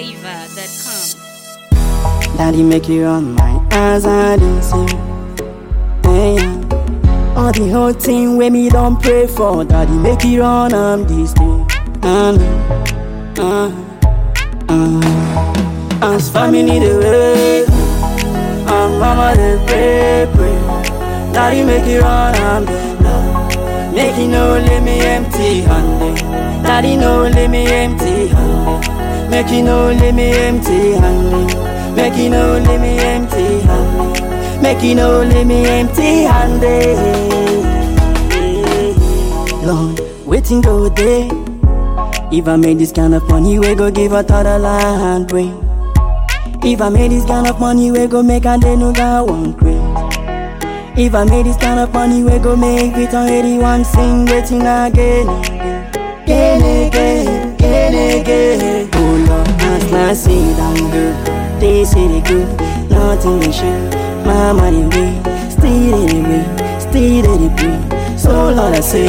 NigerFlavor.com. Daddy make you run my eyes and listen. Hey, all the whole thing when me don't pray for. Daddy make you run this thing. As family the way, and mama the pray. Daddy make you run this love. Make you no leave me empty handed. Daddy no leave me empty handed. Make you no leave me empty handed. Make you no leave me empty handed. Make you no leave me empty handed. Lord, waiting go day. If I made this kind of money, we go give a total land brain. If I made this kind of money, we go make a day no got one crate. If I made this kind of money, we go make it on 81 sing waiting again. Again. Oh Lord, as I see them good, they say they good, nothing they show. Mama they wait, still they wait, still they pray. So Lord I say,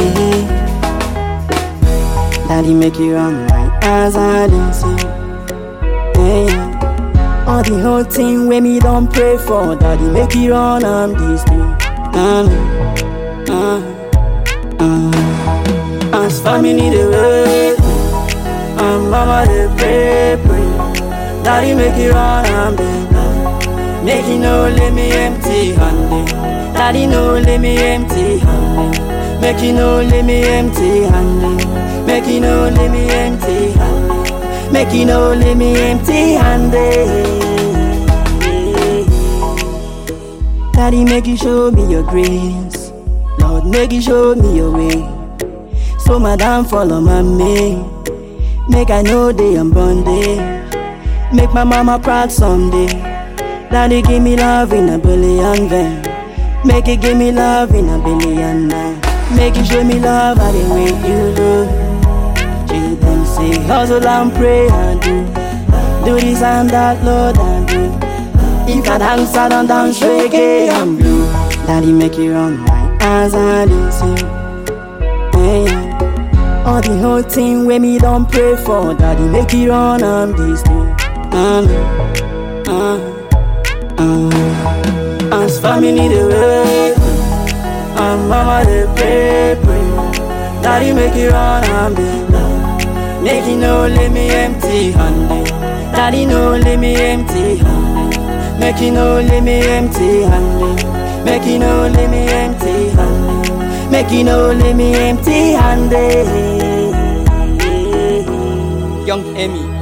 Daddy make you run my eyes and listen. Hey, all the whole thing when me don't pray for. Daddy make you run this thing. As family the way, and mama the pray. Daddy make you run this love. Make you no leave me empty handed. Daddy no leave me empty handed. Make you no leave me empty handed. Make you no leave me empty handed. Make you no leave me empty handed. Daddy make you show me your grace. Lord make you show me your way. So madam follow my me. Make I know they am bondage. Make my mama proud someday. Daddy give me love in a billion van. Make it give me love in a billion nine. Make you show me love by the way you look. Jesus them say hustle and pray and do this and that, Lord and do. If I dance, I don't dance reggae and blue. Daddy make you run my eyes and listen. Hey, all the whole thing when me don't pray for. Daddy make you run this thing. As family the way, and mama the pray. Daddy make you run this love. Make you no leave me empty handed. Daddy no leave me empty handed. Make you no leave me empty handed. Make you no leave me empty handed. Make you no leave me empty handed. Young Emmy.